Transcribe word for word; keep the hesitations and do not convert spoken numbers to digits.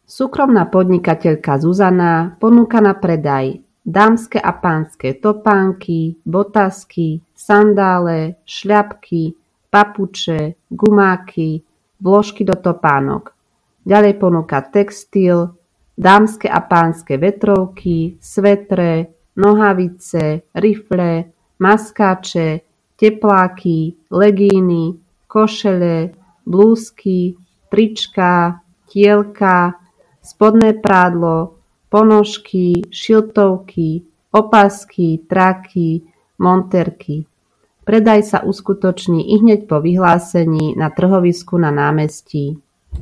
Súkromná podnikateľka Zuzana ponúka na predaj dámske a pánske topánky, botázky, sandále, šľapky, papuče, gumáky, vložky do topánok. Ďalej ponúka textil, dámske a pánske vetrovky, svetre, nohavice, rifle, maskáče, tepláky, legíny, košele, blúzky, tričká, tielka, spodné prádlo, ponožky, šiltovky, opasky, traky, monterky. Predaj sa uskutoční ihneď po vyhlásení na trhovisku na námestí.